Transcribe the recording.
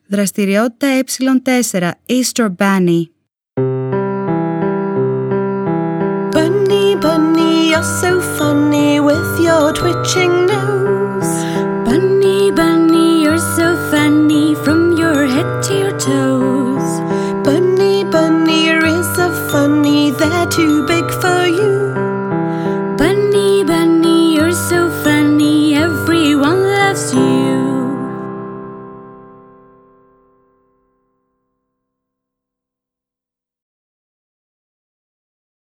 Δραστηριότητα ε4. Easter Bunny. Bunny, bunny, you're so funny with your twitching nose. Bunny, bunny, you're so funny from your head to your toes. Bunny, bunny, your ears are funny, they're too big